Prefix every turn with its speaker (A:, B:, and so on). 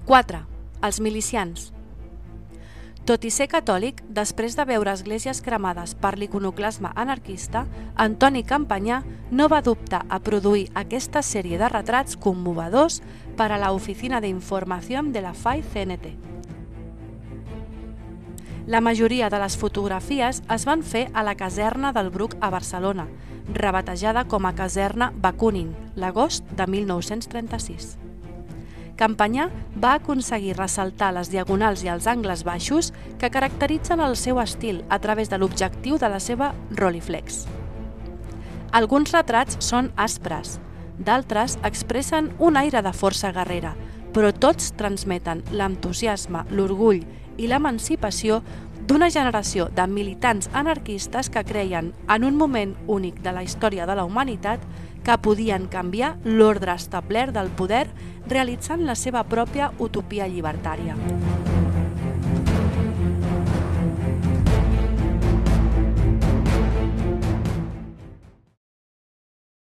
A: 4. Els milicians. Tot i ser catòlic, després de veure esglésies cremades per l'iconoclasme anarquista, Antoni Campanyà no va dubtar a produir aquesta sèrie de retrats commovedors per a la Oficina de Información de la FAI CNT. La majoria de les fotografies es van fer a la caserna del Bruc a Barcelona, rebatejada com a caserna Bakunin, l'agost de 1936. Campanyà va aconseguir ressaltar les diagonals i els angles baixos que caracteritzen el seu estil a través de l'objectiu de la seva Rolleiflex. Alguns retrats són aspres, d'altres expressen un aire de força guerrera, però tots transmeten l'entusiasme, l'orgull i l'emancipació d'una generació de militants anarquistes que creien en un moment únic de la història de la humanitat que podien canviar l'ordre establert del poder realitzant la seva pròpia utopia llibertària.